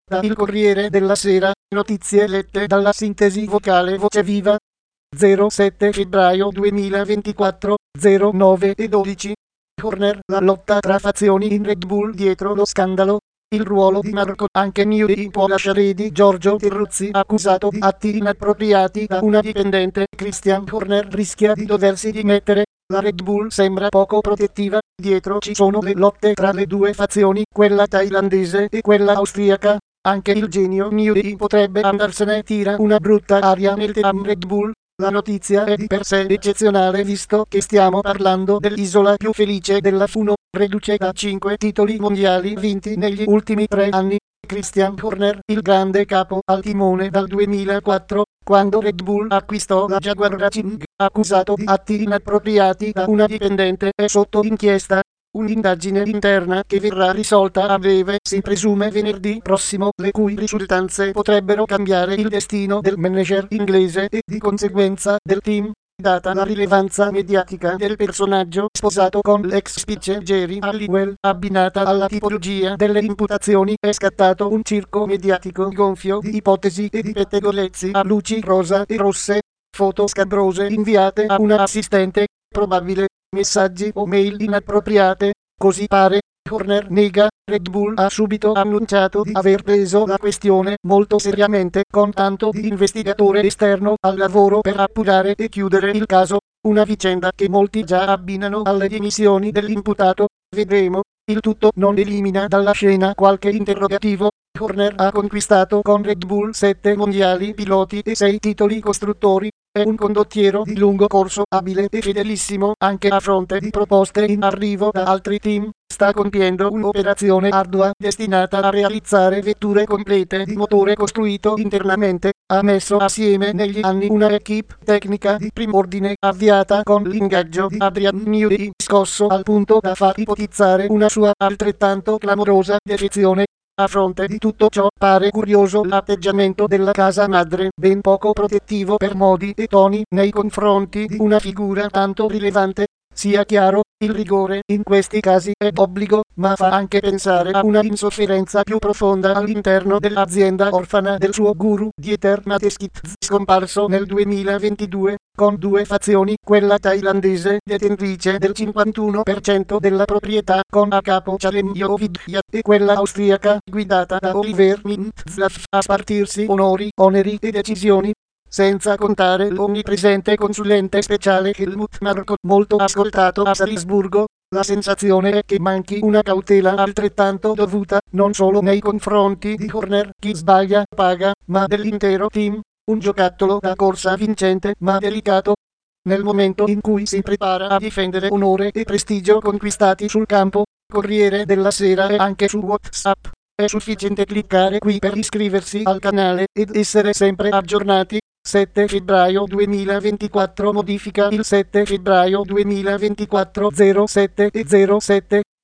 Da Il Corriere della Sera, notizie lette dalla sintesi vocale Voce Viva. 07 febbraio 2024, 09 e 12. Horner, la lotta tra fazioni in Red Bull dietro lo scandalo. Il ruolo di Marco anche Newey può lasciare di Giorgio Terruzzi accusato di atti inappropriati da una dipendente. Christian Horner rischia di doversi dimettere. La Red Bull sembra poco protettiva, dietro ci sono le lotte tra le due fazioni, quella thailandese e quella austriaca. Anche il genio Newey potrebbe andarsene, tira una brutta aria nel team Red Bull. La notizia è di per sé eccezionale visto che stiamo parlando dell'isola più felice della F1, reduce da 5 titoli mondiali vinti negli ultimi 3 anni. Christian Horner, il grande capo al timone dal 2004, quando Red Bull acquistò la Jaguar Racing, accusato di atti inappropriati da una dipendente, è sotto inchiesta. Un'indagine interna che verrà risolta a breve, si presume venerdì prossimo, le cui risultanze potrebbero cambiare il destino del manager inglese e di conseguenza del team. Data la rilevanza mediatica del personaggio sposato con l'ex speaker Jerry Halliwell, abbinata alla tipologia delle imputazioni, è scattato un circo mediatico gonfio di ipotesi e di pettegolezzi a luci rosa e rosse, foto scabrose inviate a una assistente, probabile, messaggi o mail inappropriate, così pare. Horner nega. Red Bull ha subito annunciato di aver preso la questione molto seriamente, con tanto di investigatore esterno al lavoro per appurare e chiudere il caso, una vicenda che molti già abbinano alle dimissioni dell'imputato. Vedremo. Il tutto non elimina dalla scena qualche interrogativo. Horner ha conquistato con Red Bull 7 mondiali piloti e 6 titoli costruttori. È un condottiero di lungo corso abile e fedelissimo anche a fronte di proposte in arrivo da altri team. Sta compiendo un'operazione ardua destinata a realizzare vetture complete di motore costruito internamente. Ha messo assieme negli anni una equipe tecnica di prim'ordine avviata con l'ingaggio di Adrian Newey, scosso al punto da far ipotizzare una sua altrettanto clamorosa defezione. A fronte di tutto ciò, pare curioso l'atteggiamento della casa madre, ben poco protettivo per modi e toni nei confronti di una figura tanto rilevante. Sia chiaro, il rigore in questi casi è d'obbligo, ma fa anche pensare a una insofferenza più profonda all'interno dell'azienda orfana del suo guru Dieter Mateschitz, scomparso nel 2022, con due fazioni, quella thailandese detentrice del 51% della proprietà con a capo Chalemyo Vidya e quella austriaca guidata da Oliver Mintzlaff a spartirsi onori, oneri e decisioni. Senza contare l'onnipresente consulente speciale Helmut Marko, molto ascoltato a Salisburgo. La sensazione è che manchi una cautela altrettanto dovuta, non solo nei confronti di Horner, chi sbaglia paga, ma dell'intero team. Un giocattolo da corsa vincente ma delicato. Nel momento in cui si prepara a difendere onore e prestigio conquistati sul campo, Corriere della Sera e anche su WhatsApp. È sufficiente cliccare qui per iscriversi al canale ed essere sempre aggiornati. 7 febbraio 2024 modifica il 7 febbraio 2024 07 e 07